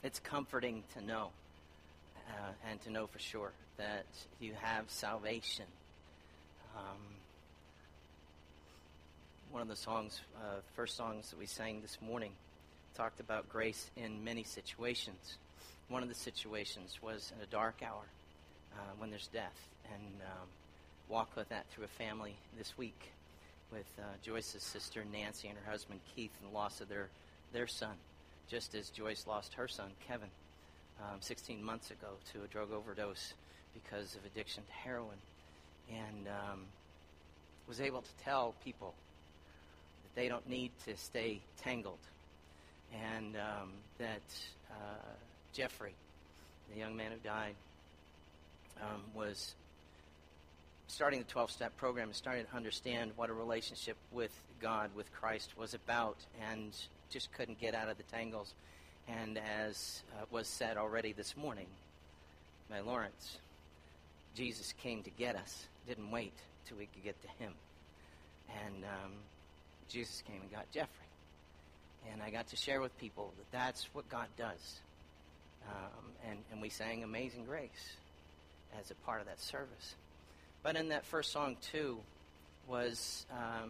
it's comforting to know, and to know for sure that you have salvation. One of the songs, first songs that we sang this morning, talked about grace in many situations. One of the situations was in a dark hour when there's death, and walked with that through a family this week with Joyce's sister Nancy and her husband Keith, and the loss of their son, just as Joyce lost her son Kevin 16 months ago to a drug overdose because of addiction to heroin, and was able to tell people that they don't need to stay tangled, and that Jeffrey, the young man who died, was starting the 12-step program and starting to understand what a relationship with God, with Christ, was about, and just couldn't get out of the tangles. And as was said already this morning by Lawrence, Jesus came to get us, didn't wait till we could get to him. And Jesus came and got Jeffrey. And I got to share with people that that's what God does. And we sang Amazing Grace as a part of that service. But in that first song, too, was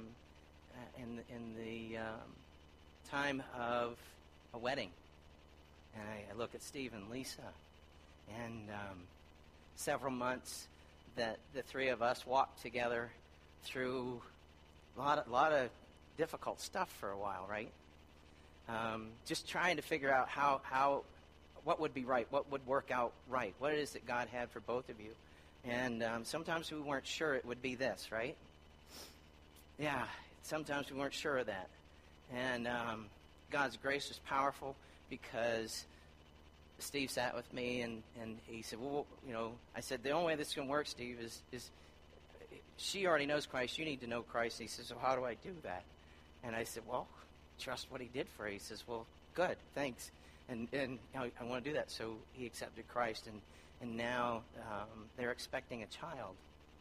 in the time of a wedding. And I look at Steve and Lisa, and several months that the three of us walked together through a lot of difficult stuff for a while, right? Just trying to figure out how what would be right, what would work out right, what it is that God had for both of you. And sometimes we weren't sure it would be this, right? Yeah, sometimes we weren't sure of that. And God's grace was powerful because Steve sat with me and he said, well, I said, the only way this is going to work, Steve, is she already knows Christ. You need to know Christ. And he says, so how do I do that? And I said, well, trust what he did for you. He says, well, good, thanks. And I want to do that. So he accepted Christ, and now they're expecting a child.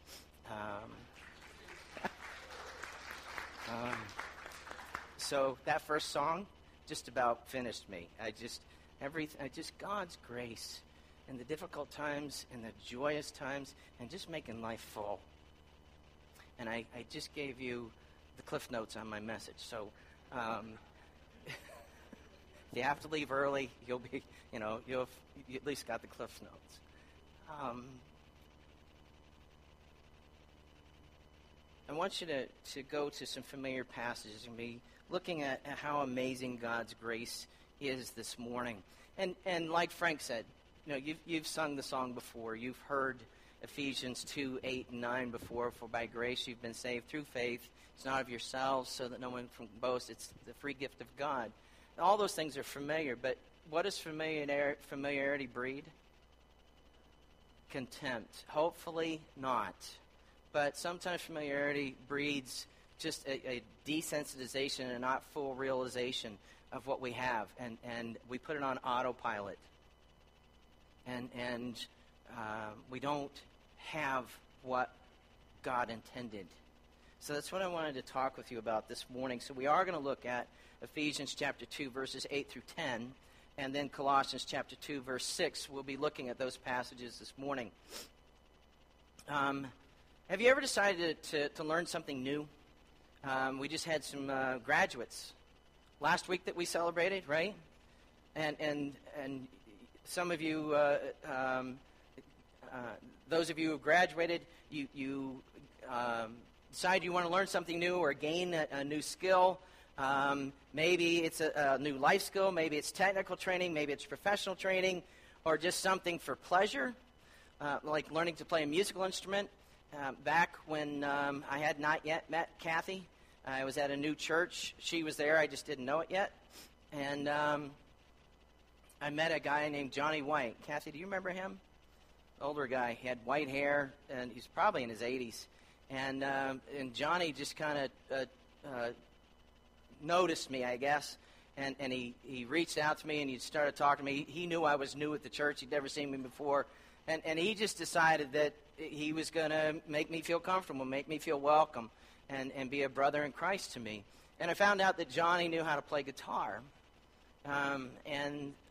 So that first song just about finished me. God's grace in the difficult times and the joyous times, and just making life full. And I just gave you the cliff notes on my message. So if you have to leave early, you'll be, you at least got the cliff notes. I want you to go to some familiar passages and be looking at how amazing God's grace is this morning. And like Frank said, you've sung the song before. You've heard Ephesians 2, 8, and 9 before. For by grace you've been saved through faith. It's not of yourselves, so that no one can boast. It's the free gift of God. And all those things are familiar, but what does familiarity breed? Contempt. Hopefully not. But sometimes familiarity breeds just a desensitization and not full realization of what we have, and we put it on autopilot, and we don't have what God intended. So that's what I wanted to talk with you about this morning. So we are going to look at Ephesians chapter 2, verses 8 through 10, and then Colossians chapter 2, verse 6. We'll be looking at those passages this morning. Have you ever decided to learn something new? We just had some graduates last week that we celebrated, right? And some of you, those of you who graduated, you decide you want to learn something new or gain a new skill. Maybe it's a new life skill. Maybe it's technical training. Maybe it's professional training, or just something for pleasure, like learning to play a musical instrument. Back when I had not yet met Kathy, I was at a new church. She was there. I just didn't know it yet. And I met a guy named Johnny White. Kathy, do you remember him? Older guy. He had white hair, and he's probably in his 80s. And Johnny just kind of noticed me, I guess. And he reached out to me, and he started talking to me. He knew I was new at the church. He'd never seen me before. And he just decided that he was going to make me feel comfortable, make me feel welcome, and be a brother in Christ to me. And I found out that Johnny knew how to play guitar. And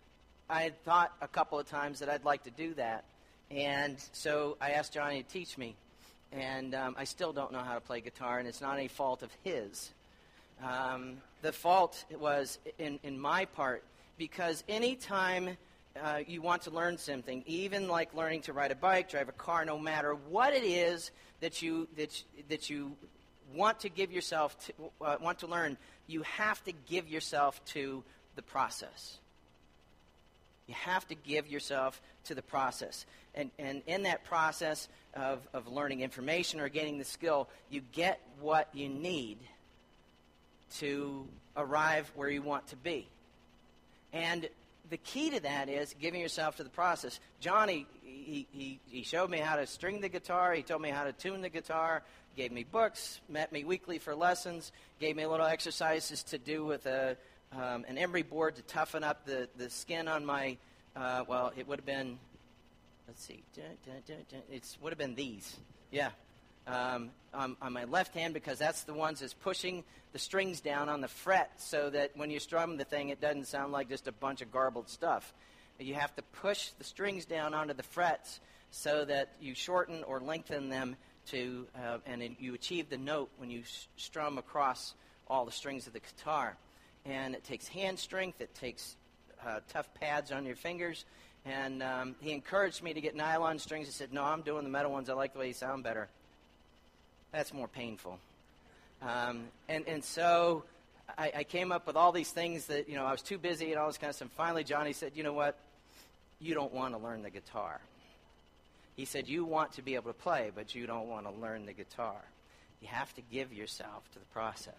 I had thought a couple of times that I'd like to do that. And so I asked Johnny to teach me. And I still don't know how to play guitar, and it's not any fault of his. The fault was in my part, because anytime you want to learn something, even like learning to ride a bike, drive a car, no matter what it is that you want to give yourself to, want to learn, you have to give yourself to the process. You have to give yourself to the process. And in that process of learning information or gaining the skill, you get what you need to arrive where you want to be. And the key to that is giving yourself to the process. Johnny, he showed me how to string the guitar. He told me how to tune the guitar, gave me books, met me weekly for lessons, gave me little exercises to do with an emery board to toughen up the skin on my, it would have been, let's see, it would have been these, yeah, on my left hand, because that's the ones that's pushing the strings down on the fret so that when you strum the thing, it doesn't sound like just a bunch of garbled stuff. You have to push the strings down onto the frets so that you shorten or lengthen them to, and you achieve the note when you strum across all the strings of the guitar. And it takes hand strength. It takes tough pads on your fingers. And he encouraged me to get nylon strings. He said, no, I'm doing the metal ones. I like the way you sound better. That's more painful. And so I came up with all these things that, I was too busy and all this kind of stuff. Finally, Johnny said, you know what? You don't want to learn the guitar. He said, you want to be able to play, but you don't want to learn the guitar. You have to give yourself to the process.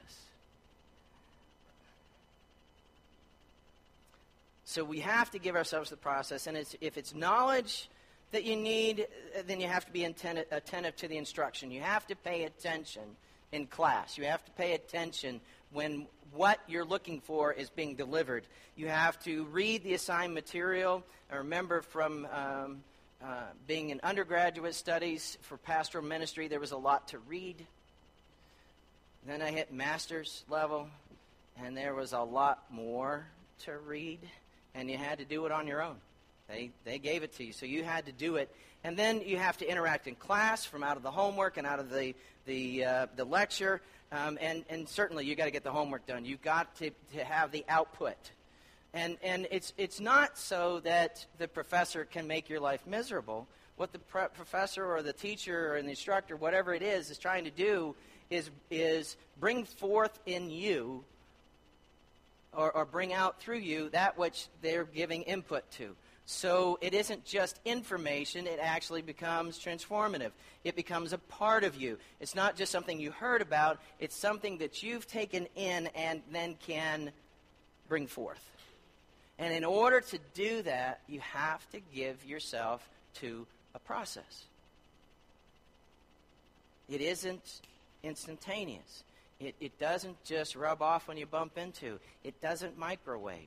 So we have to give ourselves to the process, and if it's knowledge that you need, then you have to be attentive to the instruction. You have to pay attention in class. You have to pay attention when what you're looking for is being delivered. You have to read the assigned material. I remember from being in undergraduate studies for pastoral ministry, there was a lot to read. Then I hit master's level, and there was a lot more to read, and you had to do it on your own. They gave it to you, so you had to do it. And then you have to interact in class from out of the homework and out of the lecture, and certainly you got to get the homework done. You've got to have the output. And it's not so that the professor can make your life miserable. What the professor or the teacher or the instructor, whatever it is trying to do is bring forth in you or bring out through you that which they're giving input to. So it isn't just information, it actually becomes transformative. It becomes a part of you. It's not just something you heard about, it's something that you've taken in and then can bring forth. And in order to do that, you have to give yourself to a process. It isn't instantaneous. It doesn't just rub off when you bump into. It doesn't microwave.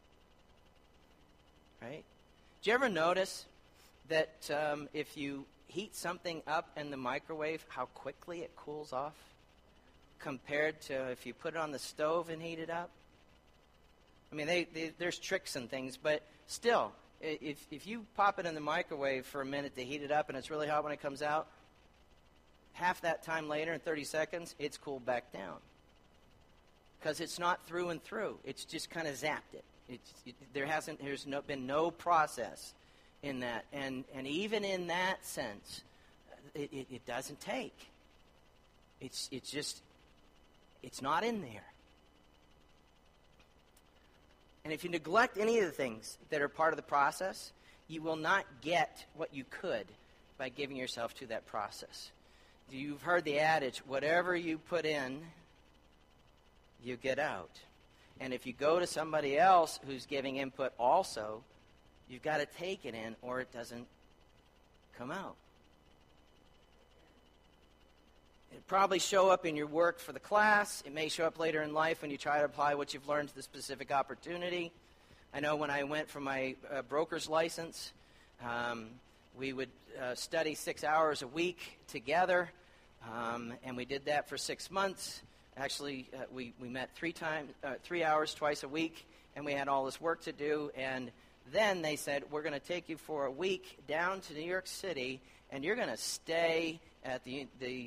Right? Do you ever notice that if you heat something up in the microwave, how quickly it cools off compared to if you put it on the stove and heat it up? I mean, there's tricks and things, but still, if you pop it in the microwave for a minute to heat it up and it's really hot when it comes out, half that time later, in 30 seconds, it's cooled back down. Because it's not through and through. It's just kind of zapped it. There's been no process in that. And even in that sense, it doesn't take. It's not in there. And if you neglect any of the things that are part of the process, you will not get what you could by giving yourself to that process. You've heard the adage, whatever you put in, you get out. And if you go to somebody else who's giving input also, you've got to take it in or it doesn't come out. It'll probably show up in your work for the class. It may show up later in life when you try to apply what you've learned to the specific opportunity. I know when I went for my broker's license, we would study 6 hours a week together, and we did that for 6 months. Actually, we met 3 hours twice a week, and we had all this work to do, and Then they said, we're going to take you for a week down to New York City, and you're going to stay at the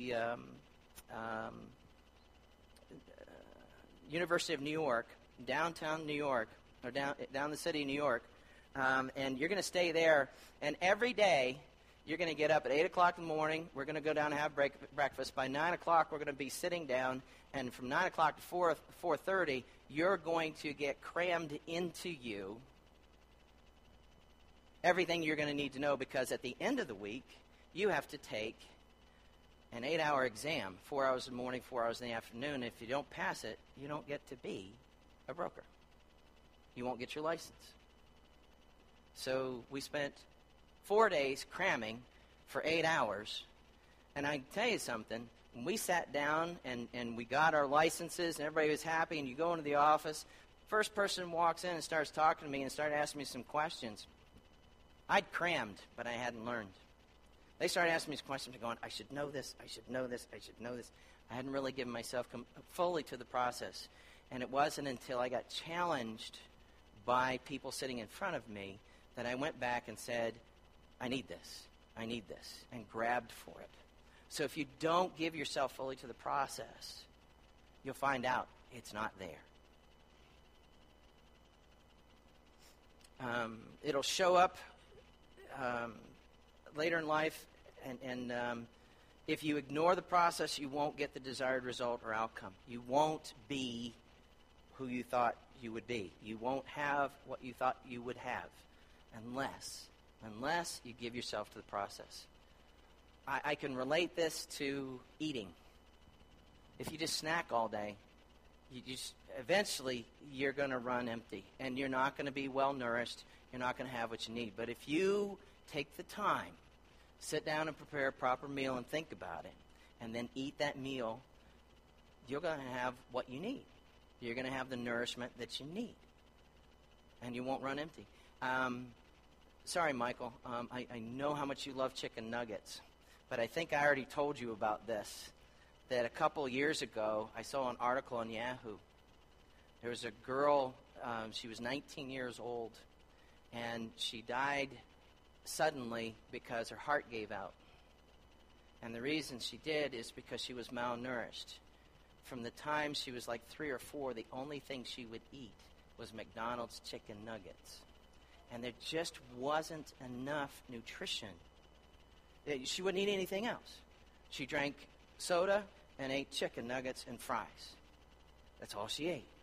University of New York, downtown New York, or down the city of New York, and you're going to stay there. And every day, you're going to get up at 8 o'clock in the morning. We're going to go down and have breakfast. By 9 o'clock, we're going to be sitting down. And from 9 o'clock to 4:30, you're going to get crammed into you everything you're going to need to know, because at the end of the week, you have to take an 8-hour exam, 4 hours in the morning, 4 hours in the afternoon. If you don't pass it, you don't get to be a broker. You won't get your license. So we spent 4 days cramming for 8 hours. And I can tell you something, when we sat down and we got our licenses and everybody was happy, and you go into the office, first person walks in and starts talking to me and started asking me some questions. I'd crammed, but I hadn't learned. They started asking me some questions, going, I should know this, I should know this, I should know this. I hadn't really given myself fully to the process. And it wasn't until I got challenged by people sitting in front of me that I went back and said, I need this, and grabbed for it. So if you don't give yourself fully to the process, you'll find out it's not there. It'll show up later in life, and if you ignore the process, you won't get the desired result or outcome. You won't be who you thought you would be. You won't have what you thought you would have unless you give yourself to the process. I can relate this to eating. If you just snack all day, eventually you're going to run empty, and you're not going to be well nourished. You're not going to have what you need. But if you take the time, sit down and prepare a proper meal and think about it, and then eat that meal, you're going to have what you need. You're going to have the nourishment that you need, and you won't run empty. Sorry, Michael. I know how much you love chicken nuggets, but I think I already told you about this, that a couple years ago I saw an article on Yahoo. There was a girl, she was 19 years old, and she died suddenly because her heart gave out. And the reason she did is because she was malnourished. From the time she was like 3 or 4, the only thing she would eat was McDonald's chicken nuggets. And there just wasn't enough nutrition. She wouldn't eat anything else. She drank soda and ate chicken nuggets and fries. That's all she ate.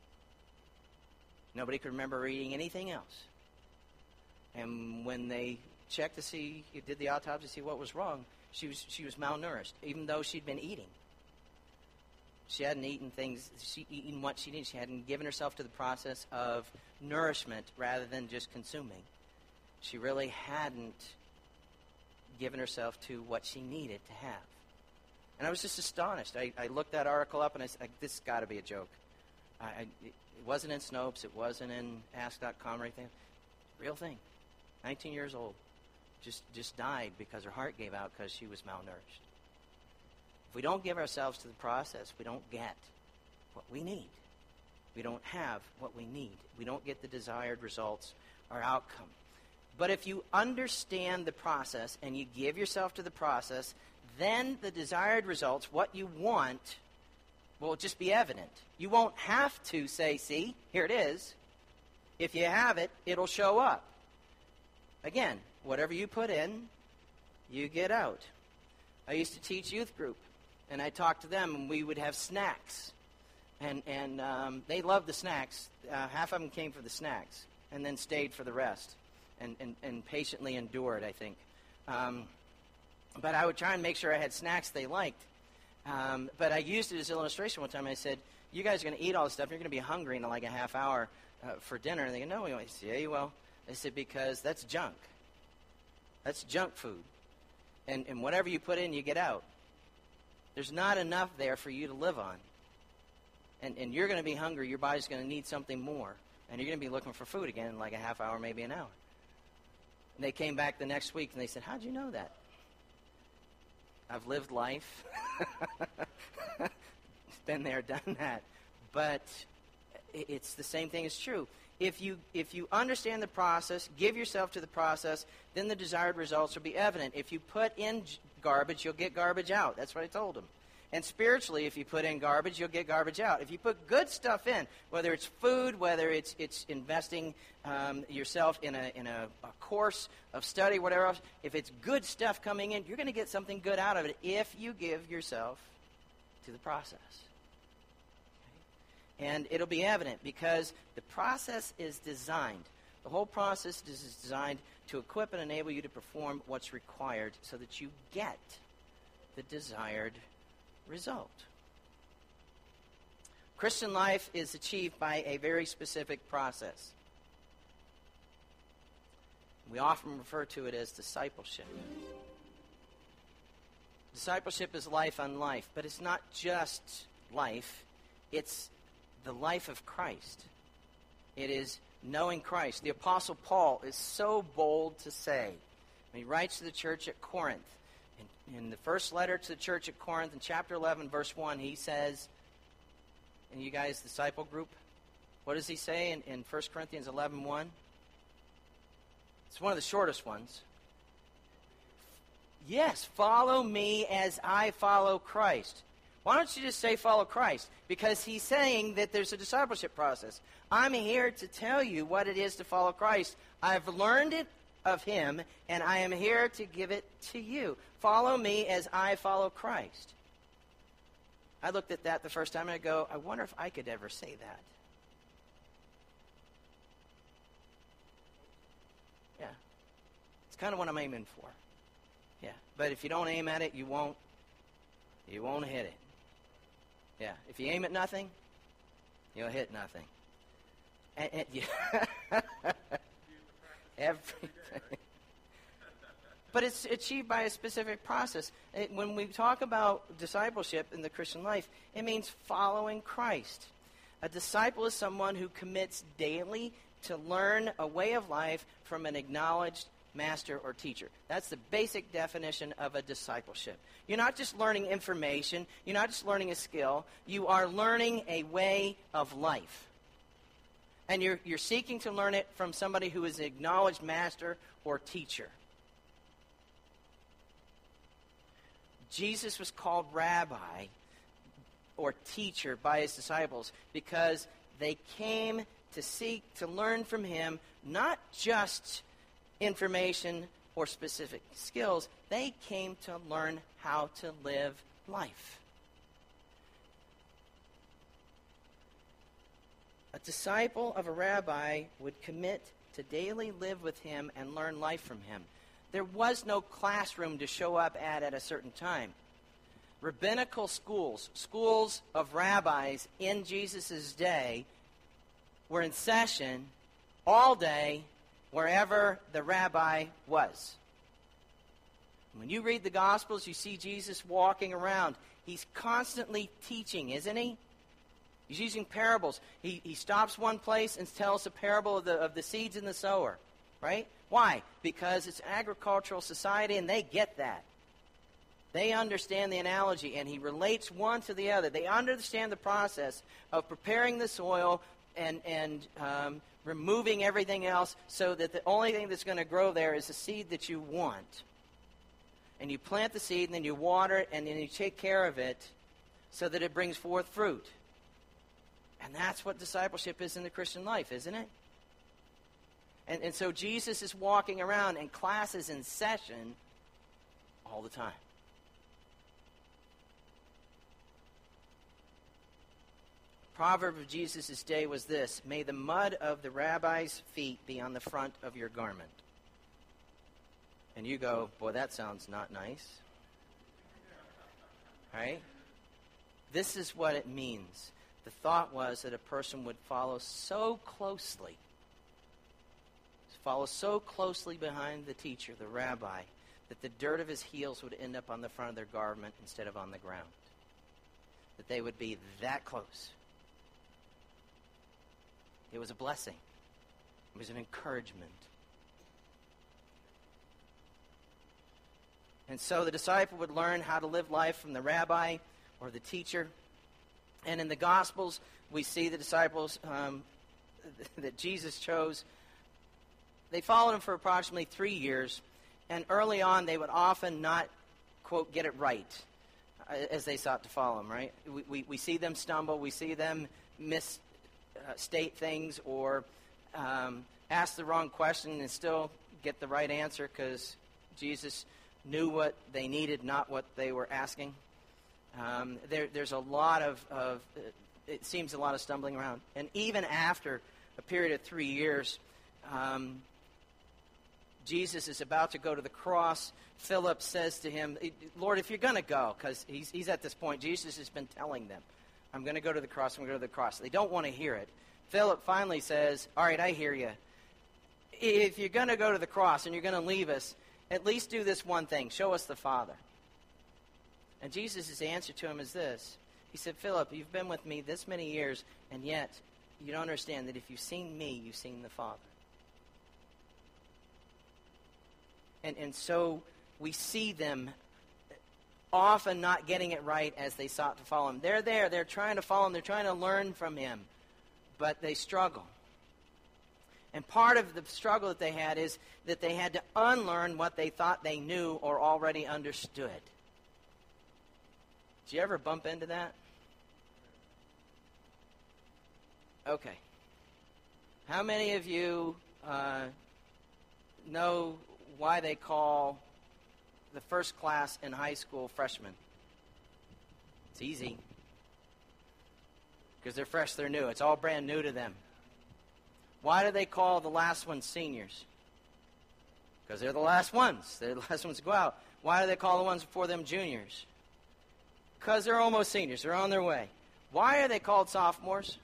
Nobody could remember her eating anything else. And when they checked to see, did the autopsy to see what was wrong, she was malnourished, even though she'd been eating. She hadn't eaten what she needed. She hadn't given herself to the process of nourishment rather than just consuming. She really hadn't given herself to what she needed to have. And I was just astonished. I looked that article up, and I said, this has got to be a joke. It wasn't in Snopes. It wasn't in Ask.com or anything. Real thing. 19 years old. Just died because her heart gave out because she was malnourished. If we don't give ourselves to the process, we don't get what we need. We don't have what we need. We don't get the desired results or outcome. But if you understand the process and you give yourself to the process, then the desired results, what you want, will just be evident. You won't have to say, see, here it is. If you have it, it'll show up. Again, whatever you put in, you get out. I used to teach youth group, and I talked to them, and we would have snacks. And they loved the snacks. Half of them came for the snacks and then stayed for the rest and patiently endured, I think. But I would try and make sure I had snacks they liked. But I used it as an illustration one time. I said, you guys are going to eat all this stuff. You're going to be hungry in like a half hour for dinner. And they go, no, we won't. I said, yeah, well. I said, because that's junk. That's junk food. And whatever you put in, you get out. There's not enough there for you to live on. And you're going to be hungry. Your body's going to need something more. And you're going to be looking for food again in like a half hour, maybe an hour. And they came back the next week, and they said, how'd you know that? I've lived life. Been there, done that. But it's the same thing is true. If you understand the process, give yourself to the process, then the desired results will be evident. If you put in garbage, you'll get garbage out. That's what I told him. And spiritually, if you put in garbage, you'll get garbage out. If you put good stuff in, whether it's food, whether it's investing yourself in a course of study, whatever else, if it's good stuff coming in, you're going to get something good out of it if you give yourself to the process. Okay? And it'll be evident because the process is designed. The whole process is designed to equip and enable you to perform what's required so that you get the desired result. Christian life is achieved by a very specific process. We often refer to it as discipleship. Discipleship is life on life, but it's not just life. It's the life of Christ. It is knowing Christ. The Apostle Paul is so bold to say, when he writes to the church at Corinth, in the first letter to the church at Corinth, in chapter 11, verse 1, he says, and you guys, disciple group, what does he say in 1 Corinthians 11:1? It's one of the shortest ones. Yes, follow me as I follow Christ. Why don't you just say follow Christ? Because he's saying that there's a discipleship process. I'm here to tell you what it is to follow Christ. I've learned it of him, and I am here to give it to you. Follow me as I follow Christ. I looked at that the first time, and I go, I wonder if I could ever say that. Yeah. It's kind of what I'm aiming for. Yeah. But if you don't aim at it, you won't hit it. Yeah. If you aim at nothing, you'll hit nothing. And yeah. Everything. But it's achieved by a specific process. When we talk about discipleship in the Christian life, it means following Christ. A disciple is someone who commits daily to learn a way of life from an acknowledged master or teacher. That's the basic definition of a discipleship. You're not just learning information. You're not just learning a skill. You are learning a way of life. And you're seeking to learn it from somebody who is an acknowledged master or teacher. Jesus was called rabbi or teacher by his disciples because they came to seek to learn from him not just information or specific skills. They came to learn how to live life. A disciple of a rabbi would commit to daily live with him and learn life from him. There was no classroom to show up at a certain time. Rabbinical schools of rabbis in Jesus' day, were in session all day wherever the rabbi was. When you read the Gospels, you see Jesus walking around. He's constantly teaching, isn't he? He's using parables. He stops one place and tells a parable of the seeds and the sower, right? Why? Because it's an agricultural society and they get that. They understand the analogy, and he relates one to the other. They understand the process of preparing the soil and removing everything else so that the only thing that's going to grow there is the seed that you want. And you plant the seed, and then you water it, and then you take care of it so that it brings forth fruit. And that's what discipleship is in the Christian life, isn't it? And so Jesus is walking around, and class is in session all the time. Proverb of Jesus' day was this: may the mud of the rabbi's feet be on the front of your garment. And you go, boy, that sounds not nice. Right? This is what it means. The thought was that a person would follow so closely behind the teacher, the rabbi, that the dirt of his heels would end up on the front of their garment instead of on the ground. That they would be that close. It was a blessing. It was an encouragement. And so the disciple would learn how to live life from the rabbi or the teacher. And in the Gospels, we see the disciples that Jesus chose, they followed him for approximately 3 years, and early on they would often not, quote, get it right as they sought to follow him, right? We see them stumble, we see them misstate things, or ask the wrong question and still get the right answer because Jesus knew what they needed, not what they were asking. There's a lot of it seems a lot of stumbling around. And even after a period of 3 years, Jesus is about to go to the cross. Philip says to him, Lord, if you're going to go, because he's at this point, Jesus has been telling them, I'm going to go to the cross, I'm going to go to the cross. They don't want to hear it. Philip finally says, all right, I hear you. If you're going to go to the cross and you're going to leave us, at least do this one thing. Show us the Father. And Jesus' answer to him is this. He said, Philip, you've been with me this many years, and yet you don't understand that if you've seen me, you've seen the Father. And so we see them often not getting it right as they sought to follow him. They're there. They're trying to follow him. They're trying to learn from him. But they struggle. And part of the struggle that they had is that they had to unlearn what they thought they knew or already understood. Did you ever bump into that? Okay. How many of you know why they call the first class in high school freshmen? It's easy. Because they're fresh, they're new. It's all brand new to them. Why do they call the last ones seniors? Because they're the last ones. They're the last ones to go out. Why do they call the ones before them juniors? Because they're almost seniors. They're on their way. Why are they called sophomores?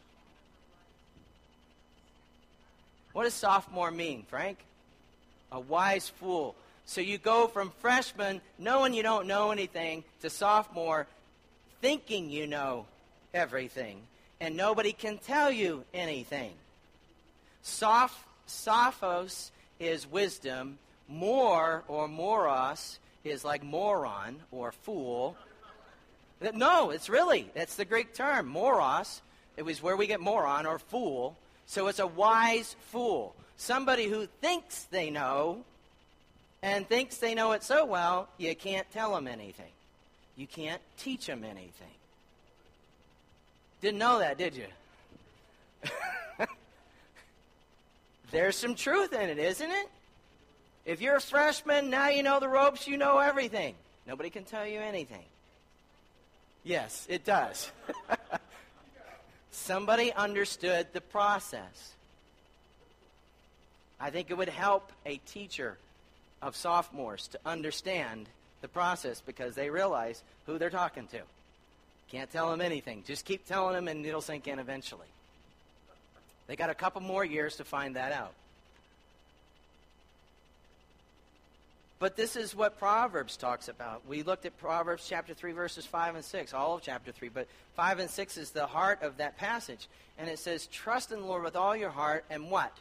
What does sophomore mean, Frank? A wise fool. So you go from freshman, knowing you don't know anything, to sophomore, thinking you know everything, and nobody can tell you anything. Sophos is wisdom. More or moros is like moron or fool. No, it's the Greek term, moros. It was where we get moron or fool. So it's a wise fool. Somebody who thinks they know and thinks they know it so well, you can't tell them anything. You can't teach them anything. Didn't know that, did you? There's some truth in it, isn't it? If you're a freshman, now you know the ropes, you know everything. Nobody can tell you anything. Yes, it does. Somebody understood the process. I think it would help a teacher of sophomores to understand the process because they realize who they're talking to. Can't tell them anything. Just keep telling them and it'll sink in eventually. They got a couple more years to find that out. But this is what Proverbs talks about. We looked at Proverbs chapter 3, verses 5 and 6, all of chapter 3. But 5 and 6 is the heart of that passage. And it says, trust in the Lord with all your heart and what?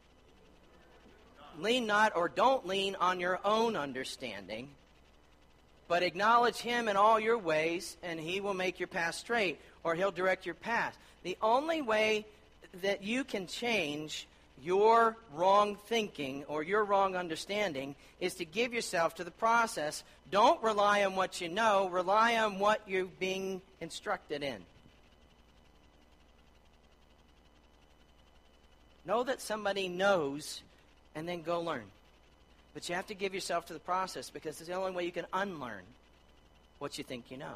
Lean not or don't lean on your own understanding, but acknowledge him in all your ways, and he will make your path straight, or he'll direct your path. The only way that you can change your wrong thinking or your wrong understanding is to give yourself to the process. Don't rely on what you know. Rely on what you're being instructed in. Know that somebody knows and then go learn. But you have to give yourself to the process because it's the only way you can unlearn what you think you know.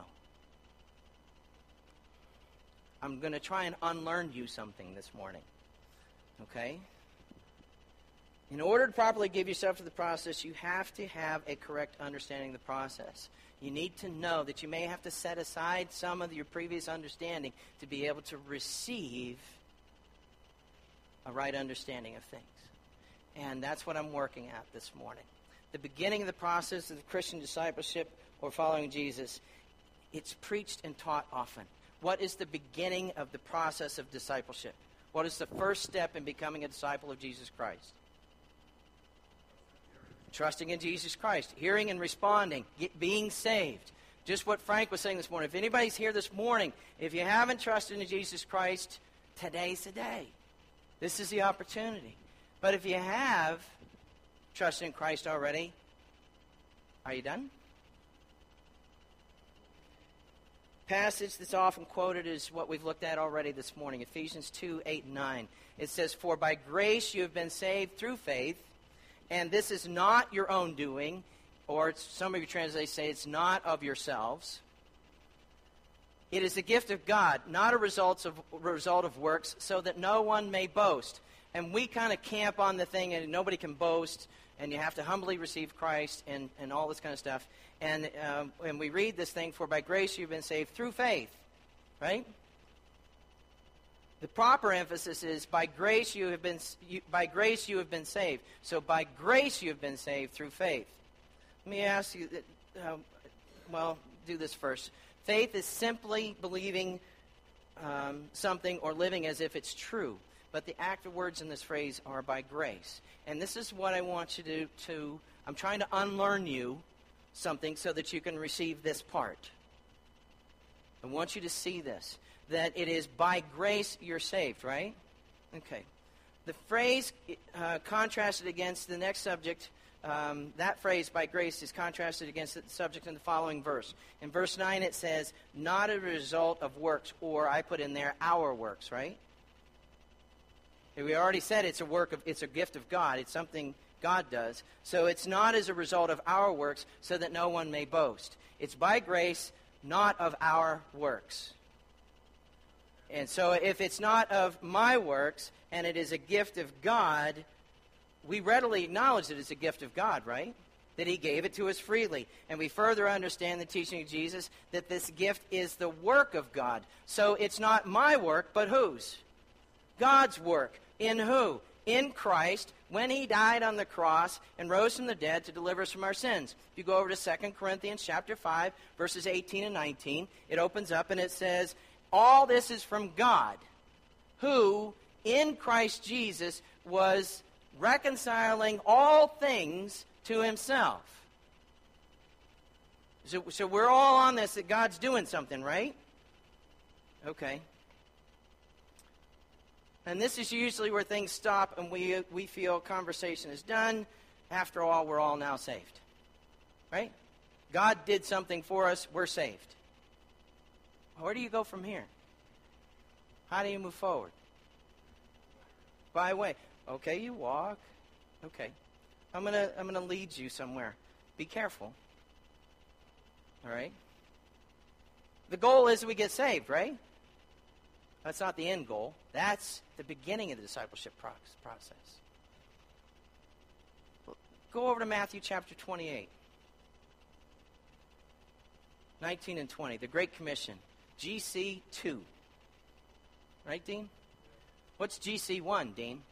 I'm going to try and unlearn you something this morning. Okay? In order to properly give yourself to the process, you have to have a correct understanding of the process. You need to know that you may have to set aside some of your previous understanding to be able to receive a right understanding of things. And that's what I'm working at this morning. The beginning of the process of the Christian discipleship or following Jesus, it's preached and taught often. What is the beginning of the process of discipleship? What is the first step in becoming a disciple of Jesus Christ? Trusting in Jesus Christ, hearing and responding, being saved. Just what Frank was saying this morning. If anybody's here this morning, if you haven't trusted in Jesus Christ, today's the day. This is the opportunity. But if you have trusted in Christ already, are you done? Passage that's often quoted is what we've looked at already this morning, Ephesians 2:8-9. It says, "For by grace you have been saved through faith, and this is not your own doing," or some of your translations say it's not of yourselves. "It is the gift of God, not a result of works, so that no one may boast." And we kind of camp on the thing, and nobody can boast, and you have to humbly receive Christ, and all this kind of stuff. And we read this thing, "For by grace you've been saved through faith," right? The proper emphasis is by grace you have been saved. So by grace you have been saved through faith. Let me ask you, do this first. Faith is simply believing something or living as if it's true. But the active words in this phrase are by grace. And this is what I want you to I'm trying to unlearn you something so that you can receive this part. I want you to see this, that it is by grace you're saved, right? Okay. The phrase contrasted against the next subject, that phrase, by grace, is contrasted against the subject in the following verse. In verse 9 it says, "Not a result of works," or I put in there, "our works," right? We already said it's a gift of God. It's something God does. So it's not as a result of our works, so that no one may boast. It's by grace, not of our works. And so if it's not of my works, and it is a gift of God, we readily acknowledge that it's a gift of God, right? That He gave it to us freely. And we further understand the teaching of Jesus that this gift is the work of God. So it's not my work, but whose? God's work. In who? In Christ, when He died on the cross and rose from the dead to deliver us from our sins. If you go over to 2 Corinthians chapter 5, verses 18 and 19, it opens up and it says, "All this is from God, who in Christ Jesus was reconciling all things to Himself." So we're all on this, that God's doing something, right? Okay. And this is usually where things stop and we feel conversation is done. After all, we're all now saved. Right? God did something for us. We're saved. Where do you go from here? How do you move forward? By way. Okay, you walk. Okay. I'm gonna lead you somewhere. Be careful. All right? The goal is we get saved, right? That's not the end goal. That's the beginning of the discipleship process. Go over to Matthew chapter 28. 19 and 20, the Great Commission. GC2. Right, Dean? What's GC1, Dean?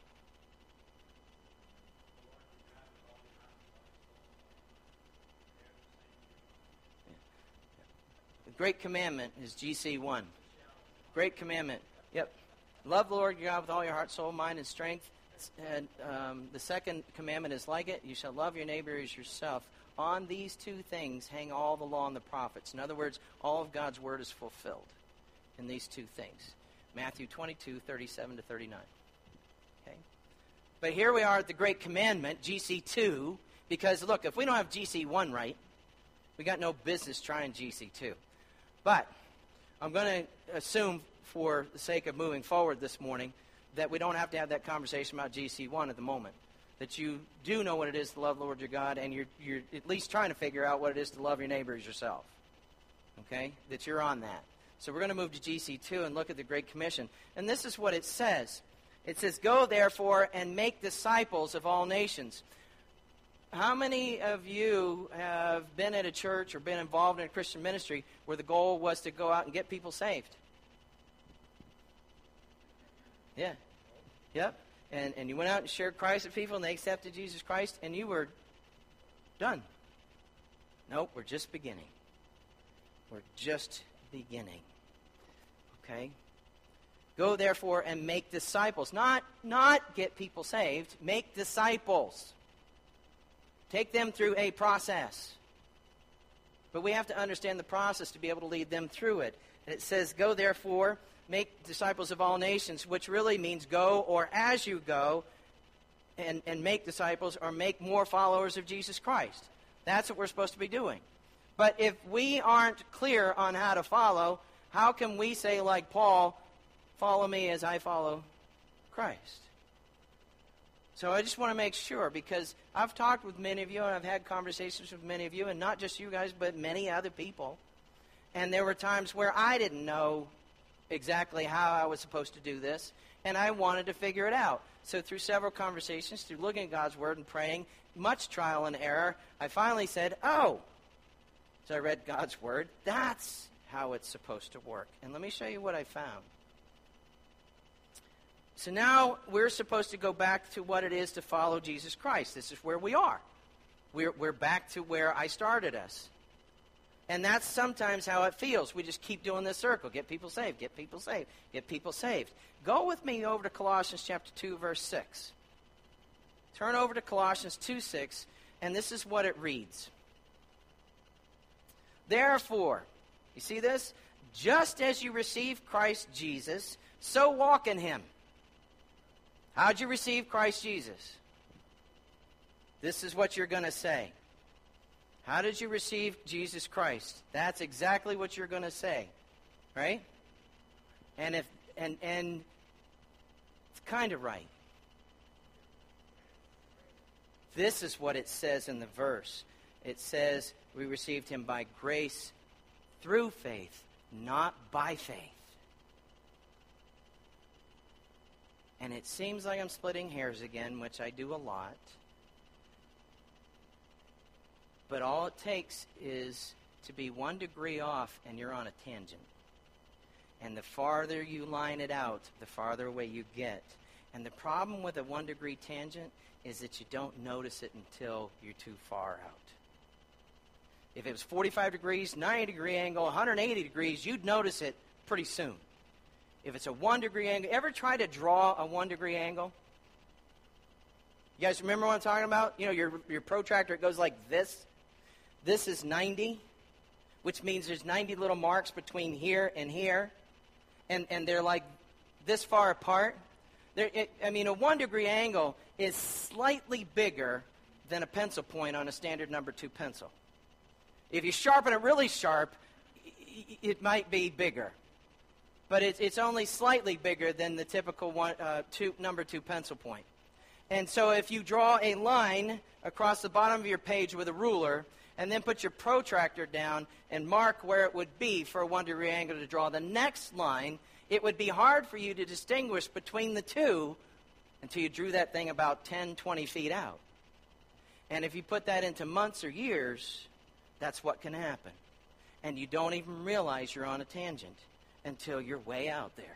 The Great Commandment is GC1. Great commandment. Yep. Love the Lord your God with all your heart, soul, mind, and strength. And the second commandment is like it. You shall love your neighbor as yourself. On these two things hang all the law and the prophets. In other words, all of God's word is fulfilled in these two things. Matthew 22, 37 to 39. Okay. But here we are at the Great Commandment, GC2, because, look, if we don't have GC1 right, we got no business trying GC2. But I'm going to assume, for the sake of moving forward this morning, that we don't have to have that conversation about GC1 at the moment. That you do know what it is to love the Lord your God, and you're at least trying to figure out what it is to love your neighbor as yourself. Okay? That you're on that. So we're going to move to GC2 and look at the Great Commission. And this is what it says. It says, "Go therefore and make disciples of all nations." How many of you have been at a church or been involved in a Christian ministry where the goal was to go out and get people saved? Yeah. Yep. And you went out and shared Christ with people and they accepted Jesus Christ and you were done. Nope, we're just beginning. We're just beginning. Okay? Go therefore and make disciples. Not get people saved. Make disciples. Take them through a process. But we have to understand the process to be able to lead them through it. And it says, "Go therefore, make disciples of all nations, which really means go or as you go and make disciples or make more followers of Jesus Christ. That's what we're supposed to be doing. But if we aren't clear on how to follow, how can we say, like Paul, follow me as I follow Christ? So I just want to make sure, because I've talked with many of you, and I've had conversations with many of you, and not just you guys, but many other people. And there were times where I didn't know exactly how I was supposed to do this, and I wanted to figure it out. So through several conversations, through looking at God's Word and praying, much trial and error, I finally said, oh. So I read God's Word. That's how it's supposed to work. And let me show you what I found. So now we're supposed to go back to what it is to follow Jesus Christ. This is where we are. We're back to where I started us. And that's sometimes how it feels. We just keep doing this circle. Get people saved, get people saved, get people saved. Go with me over to Colossians chapter 2, verse 6. Turn over to Colossians 2:6, and this is what it reads. Therefore, you see this? Just as you received Christ Jesus, so walk in him. How'd you receive Christ Jesus? This is what you're going to say. How did you receive Jesus Christ? That's exactly what you're going to say, right? And it's kind of right. This is what it says in the verse. It says we received him by grace through faith, not by faith. And it seems like I'm splitting hairs again, which I do a lot. But all it takes is to be 1 degree off, and you're on a tangent. And the farther you line it out, the farther away you get. And the problem with a 1 degree tangent is that you don't notice it until you're too far out. If it was 45 degrees, 90 degree angle, 180 degrees, you'd notice it pretty soon. If it's a 1 degree angle, ever try to draw a 1 degree angle? You guys remember what I'm talking about? You know, your protractor, it goes like this. This is 90, which means there's 90 little marks between here and here. And they're like this far apart. A 1 degree angle is slightly bigger than a pencil point on a standard number 2 pencil. If you sharpen it really sharp, it might be bigger. But it's only slightly bigger than the typical number 2 pencil point. And so if you draw a line across the bottom of your page with a ruler, and then put your protractor down and mark where it would be for a 1 degree angle to draw the next line, it would be hard for you to distinguish between the two until you drew that thing about 10, 20 feet out. And if you put that into months or years, that's what can happen. And you don't even realize you're on a tangent until you're way out there.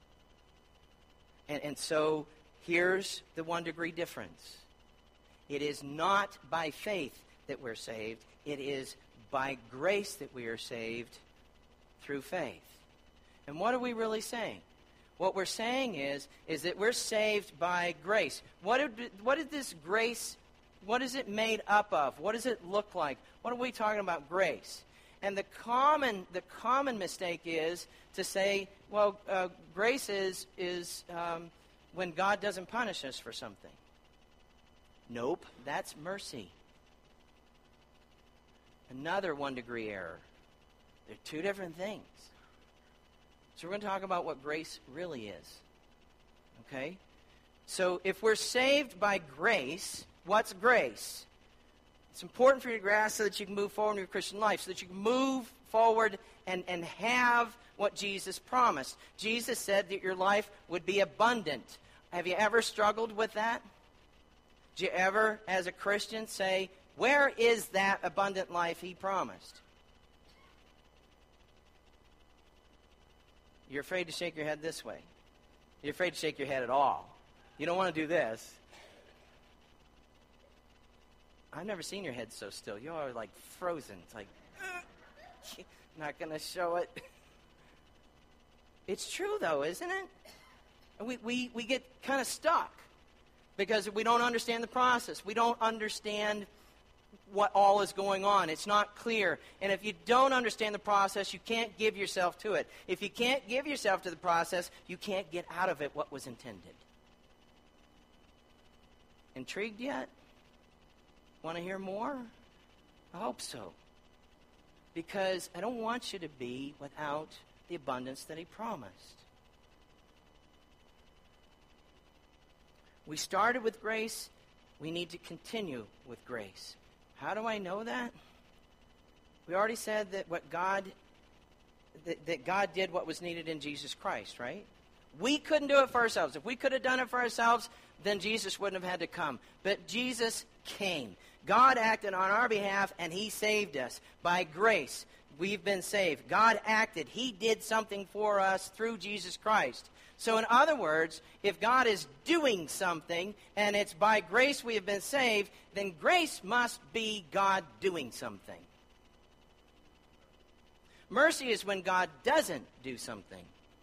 And so here's the 1 degree difference. It is not by faith that we're saved. It is by grace that we are saved through faith. And what are we really saying? What we're saying is that we're saved by grace. What is this grace, what is it made up of? What does it look like? What are we talking about grace? And the common mistake is to say, well, grace is when God doesn't punish us for something. Nope, that's mercy. Another 1 degree error. They're two different things. So we're going to talk about what grace really is. Okay? So if we're saved by grace, what's grace? It's important for you to grasp so that you can move forward in your Christian life, so that you can move forward and have what Jesus promised. Jesus said that your life would be abundant. Have you ever struggled with that? Did you ever, as a Christian, say, where is that abundant life he promised? You're afraid to shake your head this way. You're afraid to shake your head at all. You don't want to do this. I've never seen your head so still. You are like frozen. It's like, not going to show it. It's true, though, isn't it? We get kind of stuck because we don't understand the process. We don't understand what all is going on. It's not clear. And if you don't understand the process, you can't give yourself to it. If you can't give yourself to the process, you can't get out of it what was intended. Intrigued yet? Want to hear more? I hope so. Because I don't want you to be without the abundance that he promised. We started with grace. We need to continue with grace. How do I know that? We already said that that God did what was needed in Jesus Christ, right? We couldn't do it for ourselves. If we could have done it for ourselves, then Jesus wouldn't have had to come. But Jesus came. God acted on our behalf, and he saved us. By grace, we've been saved. God acted. He did something for us through Jesus Christ. So in other words, if God is doing something, and it's by grace we have been saved, then grace must be God doing something. Mercy is when God doesn't do something.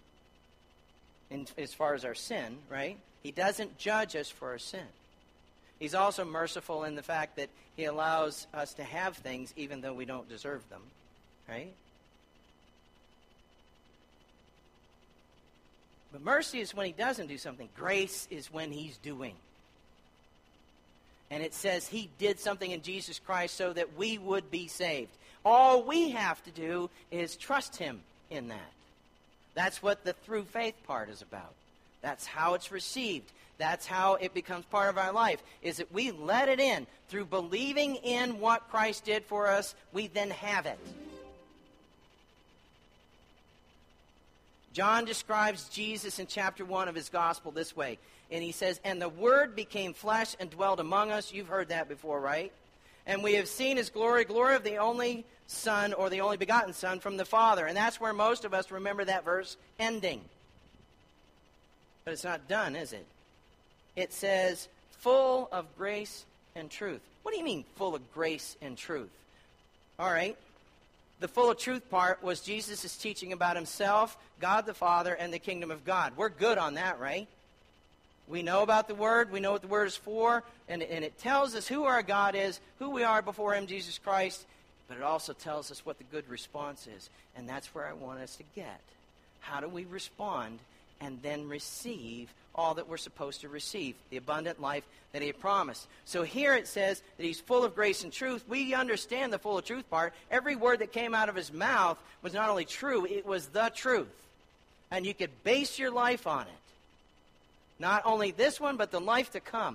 As far as our sin, right? He doesn't judge us for our sin. He's also merciful in the fact that he allows us to have things even though we don't deserve them, right? But mercy is when he doesn't do something. Grace is when he's doing. And it says he did something in Jesus Christ so that we would be saved. All we have to do is trust him in that. That's what the through faith part is about. That's how it's received. That's how it becomes part of our life, is that we let it in. Through believing in what Christ did for us, we then have it. John describes Jesus in chapter 1 of his gospel this way. And he says, and the Word became flesh and dwelt among us. You've heard that before, right? And we have seen his glory, glory of the only Son, or the only begotten Son from the Father. And that's where most of us remember that verse ending. But it's not done, is it? It says, full of grace and truth. What do you mean, full of grace and truth? All right. The full of truth part was Jesus' teaching about himself, God the Father, and the kingdom of God. We're good on that, right? We know about the Word. We know what the Word is for. And it tells us who our God is, who we are before him, Jesus Christ. But it also tells us what the good response is. And that's where I want us to get. How do we respond and then receive all that we're supposed to receive, the abundant life that he had promised? So here it says that he's full of grace and truth. We understand the full of truth part. Every word that came out of his mouth was not only true, it was the truth. And you could base your life on it. Not only this one, but the life to come.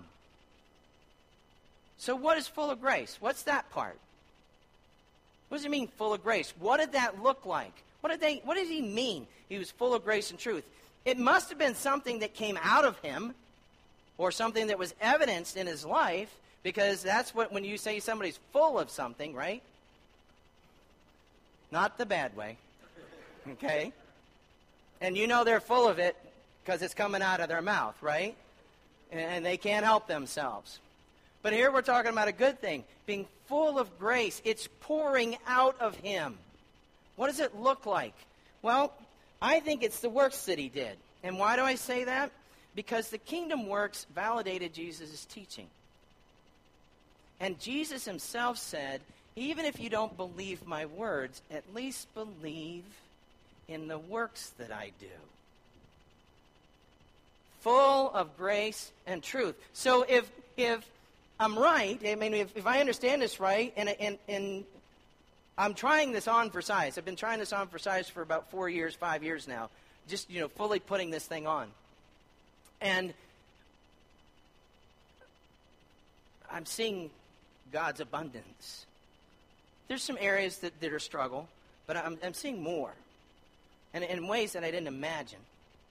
So what is full of grace? What's that part? What does it mean, full of grace? What did that look like? What did he mean? He was full of grace and truth. It must have been something that came out of him, or something that was evidenced in his life, because that's what, when you say somebody's full of something, right? Not the bad way, okay? And you know they're full of it because it's coming out of their mouth, right? And they can't help themselves. But here we're talking about a good thing, being full of grace. It's pouring out of him. What does it look like? Well, I think it's the works that he did. And why do I say that? Because the kingdom works validated Jesus' teaching. And Jesus himself said, even if you don't believe my words, at least believe in the works that I do. Full of grace and truth. So if I'm right, I mean, if I understand this right, and I'm trying this on for size. I've been trying this on for size for about 4 years, 5 years now. Just, fully putting this thing on. And I'm seeing God's abundance. There's some areas that are struggle, but I'm seeing more. And in ways that I didn't imagine.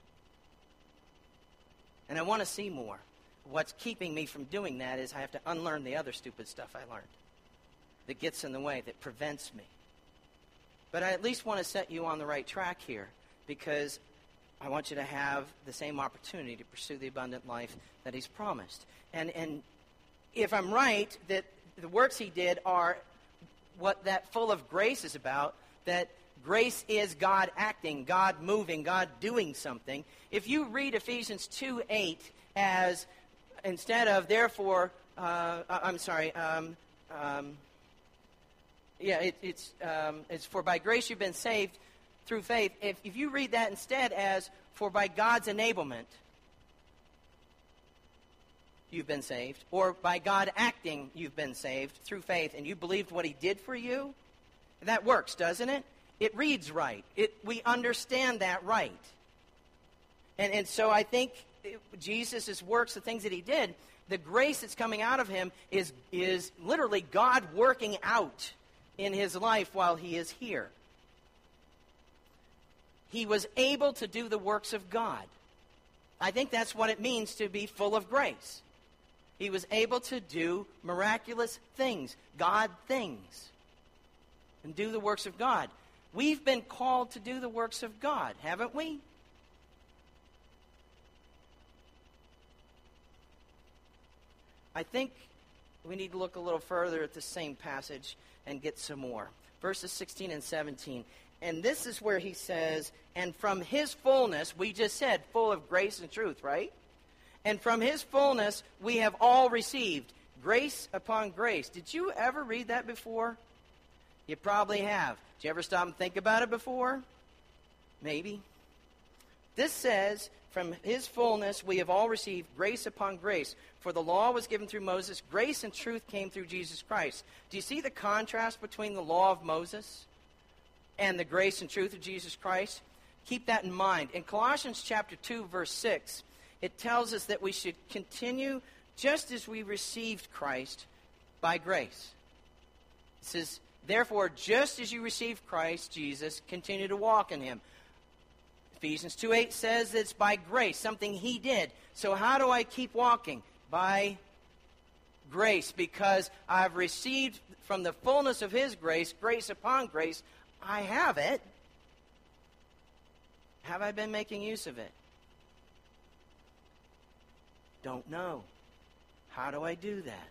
And I want to see more. What's keeping me from doing that is I have to unlearn the other stupid stuff I learned that gets in the way, that prevents me. But I at least want to set you on the right track here, because I want you to have the same opportunity to pursue the abundant life that he's promised. And if I'm right, that the works he did are what that full of grace is about, that grace is God acting, God moving, God doing something. If you read Ephesians 2:8 as, instead of therefore, it's for by grace you've been saved through faith. If you read that instead as for by God's enablement you've been saved, or by God acting you've been saved through faith, and you believed what he did for you, that works, doesn't it? It reads right. We understand that right. And so I think Jesus' works, the things that he did, the grace that's coming out of him is literally God working out in his life while he is here. He was able to do the works of God. I think that's what it means to be full of grace. He was able to do miraculous things, God things, and do the works of God. We've been called to do the works of God, haven't we? I think we need to look a little further at the same passage and get some more. Verses 16 and 17. And this is where he says, and from his fullness, we just said, full of grace and truth, right? And from his fullness we have all received grace upon grace. Did you ever read that before? You probably have. Did you ever stop and think about it before? Maybe. This says, from his fullness we have all received grace upon grace. For the law was given through Moses. Grace and truth came through Jesus Christ. Do you see the contrast between the law of Moses and the grace and truth of Jesus Christ? Keep that in mind. In Colossians chapter 2, verse 6, it tells us that we should continue just as we received Christ by grace. It says, therefore, just as you received Christ Jesus, continue to walk in him. Ephesians 2:8 says it's by grace, something he did. So how do I keep walking? By grace, because I've received from the fullness of his grace, grace upon grace. I have it. Have I been making use of it? Don't know. How do I do that?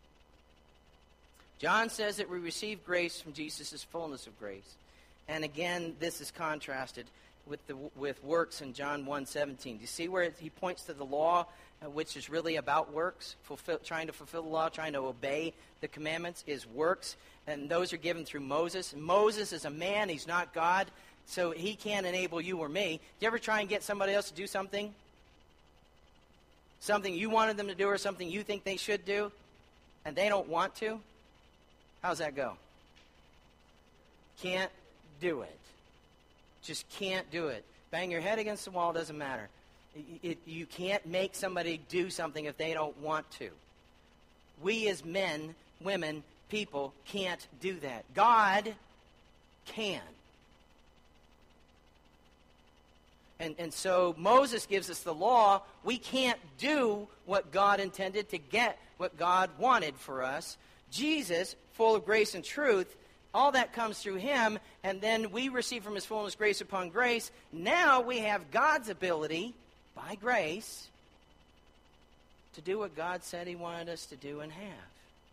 John says that we receive grace from Jesus' fullness of grace. And again, this is contrasted with works in John 1:17. Do you see where he points to the law, which is really about works? Trying to fulfill the law, trying to obey the commandments is works. And those are given through Moses. Moses is a man. He's not God. So he can't enable you or me. Do you ever try and get somebody else to do something? Something you wanted them to do or something you think they should do, and they don't want to? How's that go? Can't do it. Just can't do it. Bang your head against the wall, doesn't matter. You can't make somebody do something if they don't want to. We as men, women, people can't do that. God can. And so Moses gives us the law. We can't do what God intended to get what God wanted for us. Jesus, full of grace and truth, all that comes through him, and then we receive from his fullness grace upon grace. Now we have God's ability, by grace, to do what God said he wanted us to do and have.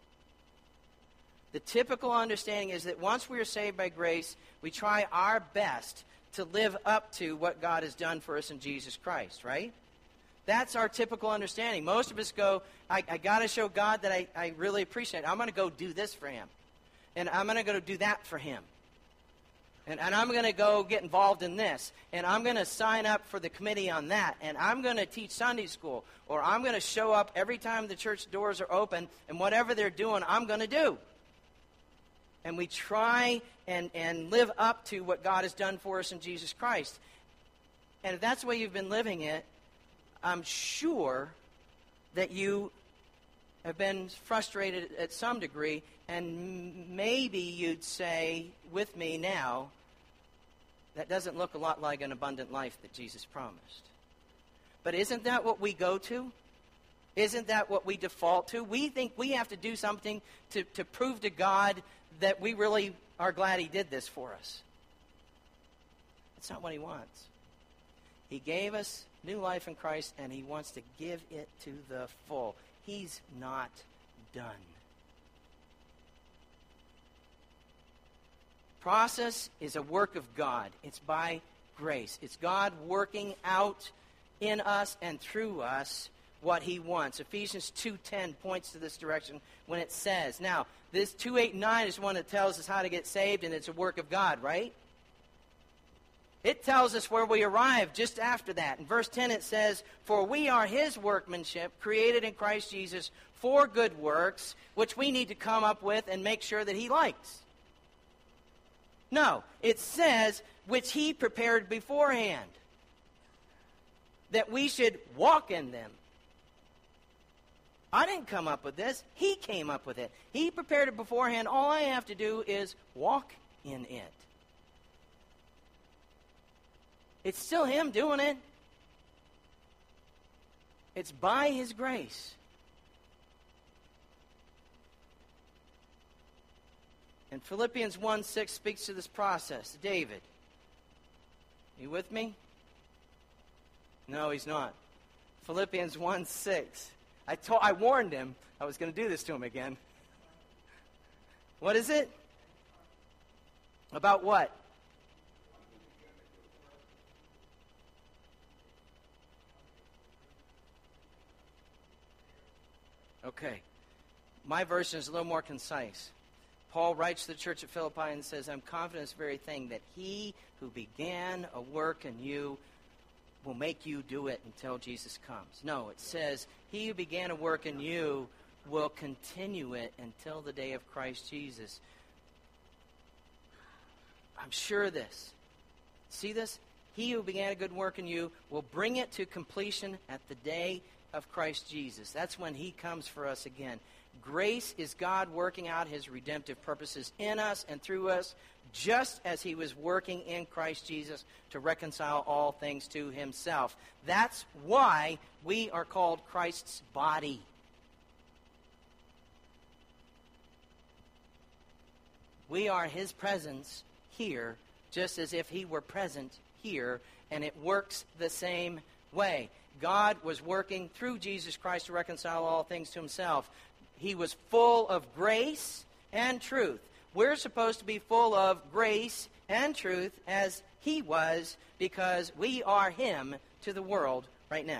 The typical understanding is that once we are saved by grace, we try our best to live up to what God has done for us in Jesus Christ, right? That's our typical understanding. Most of us go, I got to show God that I really appreciate it. I'm going to go do this for him. And I'm going to go do that for him. And I'm going to go get involved in this. And I'm going to sign up for the committee on that. And I'm going to teach Sunday school. Or I'm going to show up every time the church doors are open. And whatever they're doing, I'm going to do. And we try and live up to what God has done for us in Jesus Christ. And if that's the way you've been living it, I'm sure that you have been frustrated at some degree, and maybe you'd say with me now, that doesn't look a lot like an abundant life that Jesus promised. But isn't that what we go to? Isn't that what we default to? We think we have to do something to prove to God that we really are glad he did this for us. That's not what he wants. He gave us new life in Christ, and he wants to give it to the full. He's not done. Process is a work of God. It's by grace. It's God working out in us and through us what he wants. Ephesians 2:10 points to this direction when it says, now, this 2:8 and 9 is one that tells us how to get saved, and it's a work of God, right? It tells us where we arrive just after that. In verse 10 it says, for we are his workmanship, created in Christ Jesus for good works, which we need to come up with and make sure that he likes. No, it says, which he prepared beforehand, that we should walk in them. I didn't come up with this. He came up with it. He prepared it beforehand. All I have to do is walk in it. It's still him doing it. It's by his grace. And Philippians 1:6 speaks to this process. David, you with me? No, he's not. Philippians 1:6. I warned him I was going to do this to him again. What is it? About what? Okay. My version is a little more concise. Paul writes to the church at Philippi and says, I'm confident in this very thing, that he who began a work in you will make you do it until Jesus comes. No, it says, he who began a work in you will continue it until the day of Christ Jesus. I'm sure of this. See this? He who began a good work in you will bring it to completion at the day of Christ Jesus. That's when he comes for us again. Grace is God working out his redemptive purposes in us and through us, just as he was working in Christ Jesus to reconcile all things to himself. That's why we are called Christ's body. We are his presence here, just as if he were present here, and it works the same way. God was working through Jesus Christ to reconcile all things to himself. He was full of grace and truth. We're supposed to be full of grace and truth as he was, because we are him to the world right now.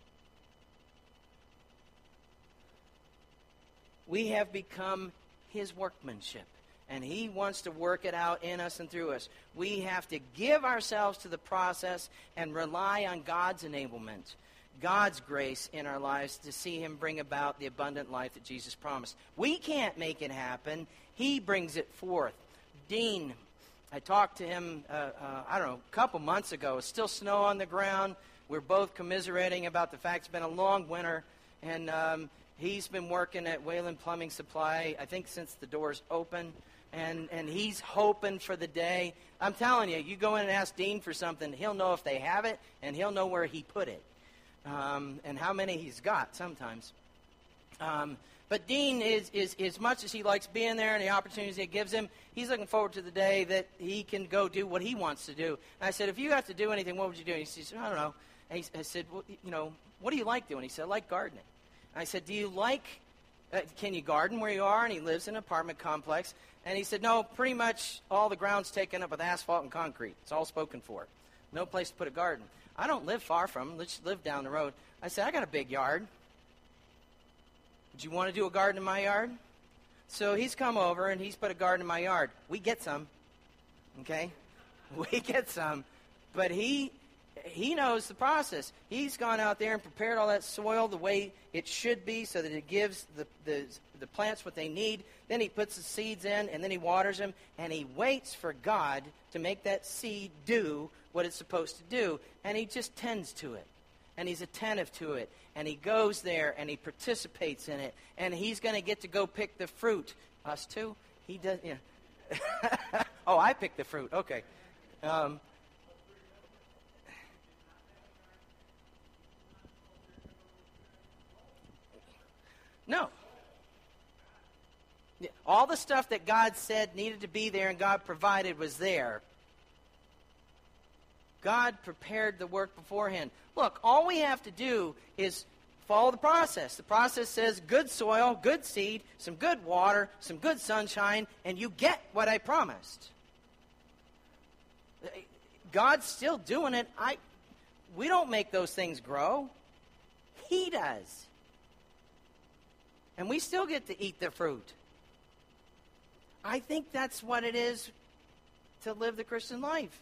We have become his workmanship, and he wants to work it out in us and through us. We have to give ourselves to the process and rely on God's enablement, God's grace in our lives to see him bring about the abundant life that Jesus promised. We can't make it happen. He brings it forth. Dean, I talked to him, a couple months ago. It's still snow on the ground. We're both commiserating about the fact it's been a long winter, and he's been working at Wayland Plumbing Supply, I think, since the doors open, and he's hoping for the day. I'm telling you, you go in and ask Dean for something, he'll know if they have it, and he'll know where he put it. And how many he's got sometimes. But Dean is as much as he likes being there and the opportunities it gives him, he's looking forward to the day that he can go do what he wants to do. And I said, if you have to do anything, what would you do? And he said, I don't know. And I said, well, what do you like doing? He said, I like gardening. And I said, do you like, can you garden where you are? And he lives in an apartment complex. And he said, no, pretty much all the ground's taken up with asphalt and concrete. It's all spoken for. No place to put a garden. I don't live far from him. Let's live down the road. I said, I got a big yard. Would you want to do a garden in my yard? So he's come over and he's put a garden in my yard. We get some, okay? We get some. But he knows the process. He's gone out there and prepared all that soil the way it should be so that it gives the plants what they need. Then he puts the seeds in, and then he waters them, and he waits for God to make that seed do what it's supposed to do, and he just tends to it, and he's attentive to it, and he goes there, and he participates in it, and he's going to get to go pick the fruit. Us too? He does, yeah. Oh, I pick the fruit. Okay. No. All the stuff that God said needed to be there and God provided was there. God prepared the work beforehand. Look, all we have to do is follow the process. The process says good soil, good seed, some good water, some good sunshine, and you get what I promised. God's still doing it. We don't make those things grow. he does. And we still get to eat the fruit. I think that's what it is to live the Christian life.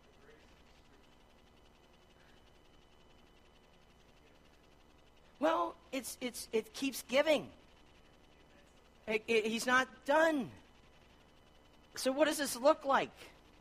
Well, it keeps giving. He's not done. So what does this look like?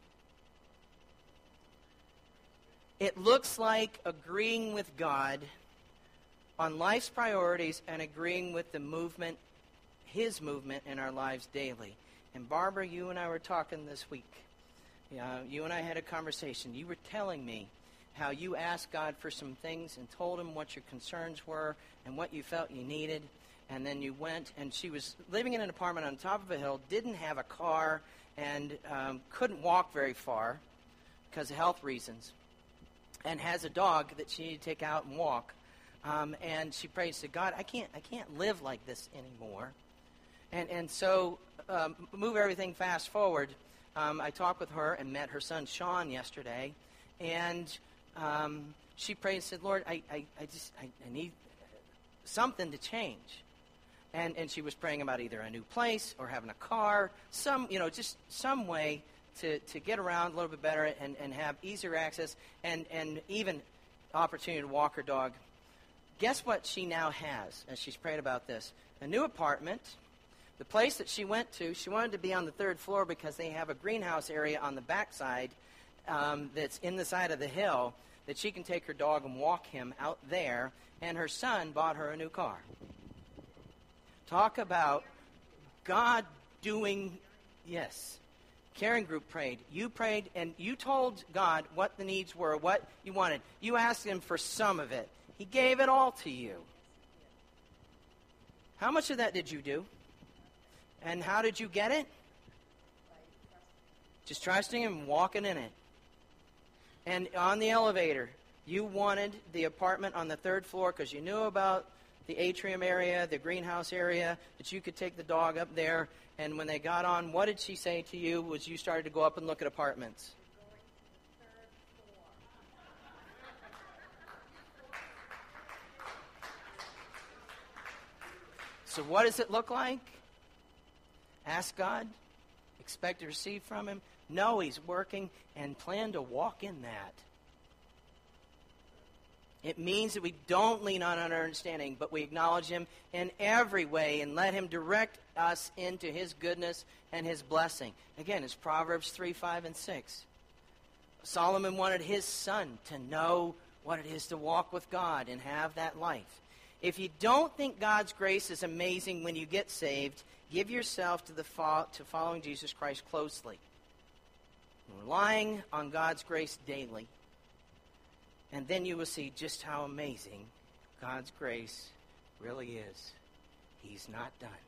It looks like agreeing with God on life's priorities and agreeing with the movement, his movement in our lives daily. And Barbara, you and I were talking this week. You and I had a conversation. You were telling me how you asked God for some things and told him what your concerns were and what you felt you needed. And then you went, and she was living in an apartment on top of a hill, didn't have a car, and couldn't walk very far because of health reasons, and has a dog that she needed to take out and walk. And she prayed, said, God, I can't live like this anymore. And so move everything fast forward. I talked with her and met her son Sean yesterday, and she prayed and said, Lord, I need something to change. And she was praying about either a new place or having a car, just some way to get around a little bit better and have easier access and even opportunity to walk her dog. Guess what she now has as she's prayed about this? A new apartment. The place that she went to, she wanted to be on the third floor because they have a greenhouse area on the backside that's in the side of the hill that she can take her dog and walk him out there. And her son bought her a new car. Talk about God doing, yes. Caring group prayed. You prayed, and you told God what the needs were, what you wanted. You asked him for some of it. He gave it all to you. How much of that did you do? And how did you get it? Just trusting him and walking in it. And on the elevator, you wanted the apartment on the third floor because you knew about the atrium area, the greenhouse area, that you could take the dog up there. And when they got on, what did she say to you as you started to go up and look at apartments? So what does it look like? Ask God? Expect to receive from him? No, he's working, and plan to walk in that. It means that we don't lean on our understanding, but we acknowledge him in every way and let him direct us into his goodness and his blessing. Again, it's Proverbs 3, 5, and 6. Solomon wanted his son to know what it is to walk with God and have that life. If you don't think God's grace is amazing when you get saved, give yourself to following Jesus Christ closely, relying on God's grace daily. And then you will see just how amazing God's grace really is. He's not done.